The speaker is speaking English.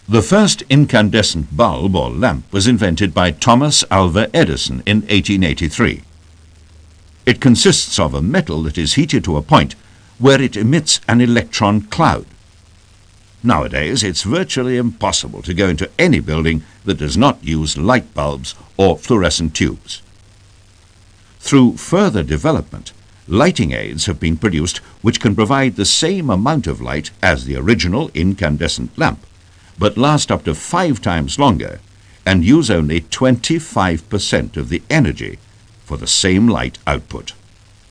The first incandescent bulb or lamp was invented by Thomas Alva Edison in 1883. It consists of a metal that is heated to a point where it emits an electron cloud. Nowadays, it's virtually impossible to go into any building that does not use light bulbs or fluorescent tubes. Through further development, lighting aids have been produced which can provide the same amount of light as the original incandescent lamp, but last up to 5 times longer and use only 25% of the energy for the same light output.